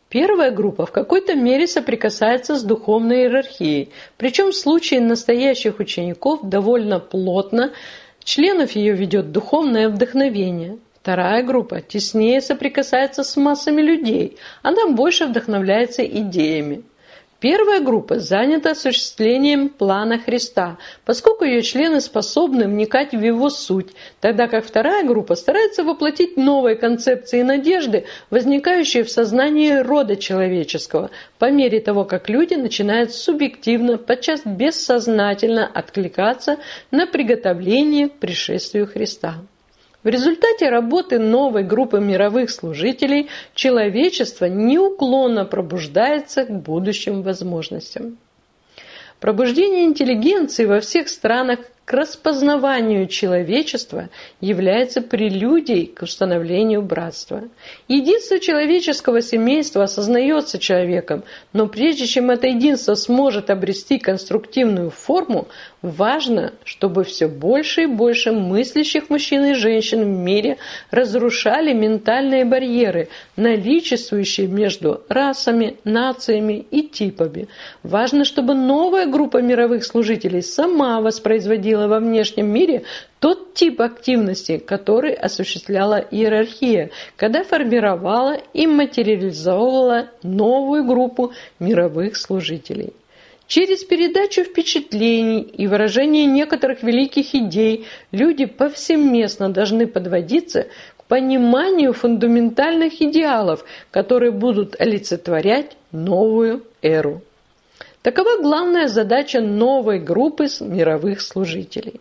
Первая группа в какой-то мере соприкасается с духовной иерархией, причем в случае настоящих учеников довольно плотно членов ее ведет духовное вдохновение. Вторая группа теснее соприкасается с массами людей, она больше вдохновляется идеями. Первая группа занята осуществлением плана Христа, поскольку ее члены способны вникать в его суть, тогда как вторая группа старается воплотить новые концепции и надежды, возникающие в сознании рода человеческого, по мере того, как люди начинают субъективно, подчас бессознательно откликаться на приготовление к пришествию Христа. В результате работы новой группы мировых служителей человечество неуклонно пробуждается к будущим возможностям. Пробуждение интеллигенции во всех странах к распознаванию человечества является прелюдией к установлению братства. Единство человеческого семейства осознается человеком, но прежде чем это единство сможет обрести конструктивную форму, важно, чтобы все больше и больше мыслящих мужчин и женщин в мире разрушали ментальные барьеры, наличествующие между расами, нациями и типами. Важно, чтобы новая группа мировых служителей сама воспроизводила во внешнем мире тот тип активности, который осуществляла иерархия, когда формировала и материализовывала новую группу мировых служителей. Через передачу впечатлений и выражение некоторых великих идей люди повсеместно должны подводиться к пониманию фундаментальных идеалов, которые будут олицетворять новую эру. Такова главная задача новой группы мировых служителей.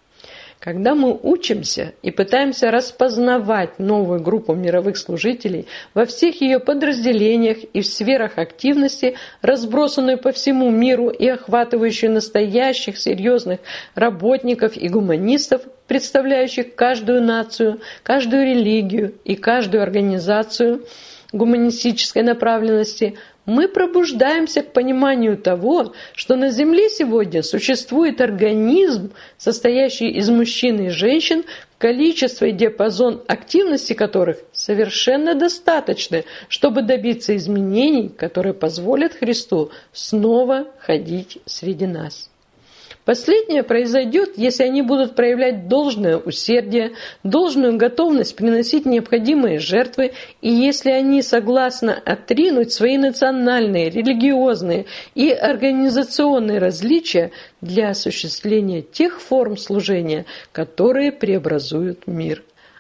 Когда мы учимся и пытаемся распознавать новую группу мировых служителей во всех ее подразделениях и в сферах активности, разбросанную по всему миру и охватывающую настоящих серьезных работников и гуманистов, представляющих каждую нацию, каждую религию и каждую организацию гуманистической направленности, мы пробуждаемся к пониманию того, что на Земле сегодня существует организм, состоящий из мужчин и женщин, количество и диапазон активности которых совершенно достаточны, чтобы добиться изменений, которые позволят Христу снова ходить среди нас. Последнее произойдет, если они будут проявлять должное усердие, должную готовность приносить необходимые жертвы, и если они согласны отринуть свои национальные, религиозные и организационные различия для осуществления тех форм служения, которые преобразуют мир.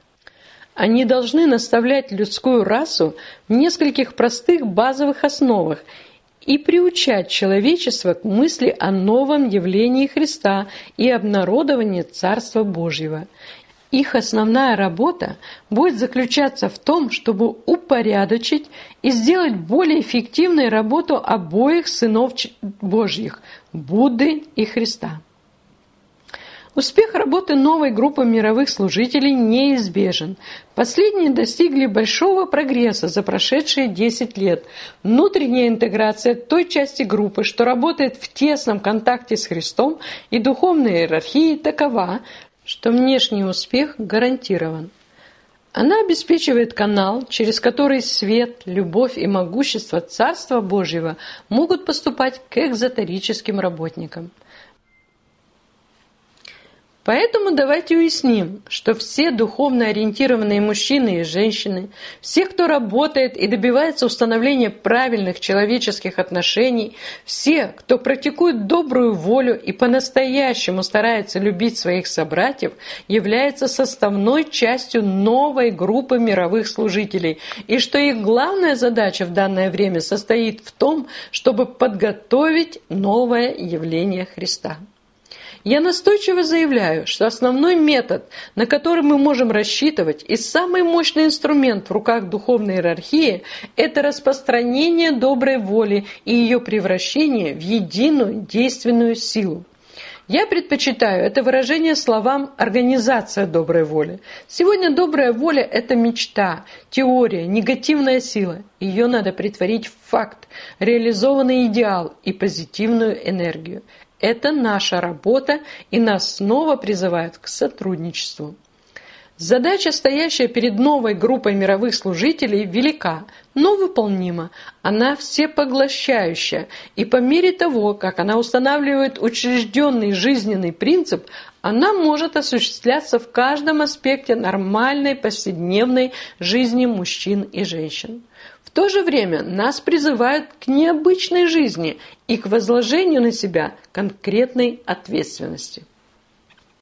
Они должны наставлять людскую расу в нескольких простых базовых основах и приучать человечество к мысли о новом явлении Христа и обнародовании Царства Божьего. Их основная работа будет заключаться в том, чтобы упорядочить и сделать более эффективной работу обоих сынов Божьих – Будды и Христа. Успех работы новой группы мировых служителей неизбежен. Последние достигли большого прогресса за прошедшие 10 лет. Внутренняя интеграция той части группы, что работает в тесном контакте с Христом, и духовная иерархия такова, что внешний успех гарантирован. Она обеспечивает канал, через который свет, любовь и могущество Царства Божьего могут поступать к экзотерическим работникам. Поэтому давайте уясним, что все духовно ориентированные мужчины и женщины, все, кто работает и добивается установления правильных человеческих отношений, все, кто практикует добрую волю и по-настоящему старается любить своих собратьев, являются составной частью новой группы мировых служителей, и что их главная задача в данное время состоит в том, чтобы подготовить новое явление Христа. Я настойчиво заявляю, что основной метод, на который мы можем рассчитывать, и самый мощный инструмент в руках духовной иерархии – это распространение доброй воли и ее превращение в единую действенную силу. Я предпочитаю это выражение словам «организация доброй воли». Сегодня добрая воля – это мечта, теория, негативная сила. Ее надо претворить в факт, реализованный идеал и позитивную энергию. Это наша работа, и нас снова призывают к сотрудничеству. Задача, стоящая перед новой группой мировых служителей, велика, но выполнима. Она всепоглощающая, и по мере того, как она устанавливает учрежденный жизненный принцип, она может осуществляться в каждом аспекте нормальной повседневной жизни мужчин и женщин. В то же время нас призывают к необычной жизни и к возложению на себя конкретной ответственности.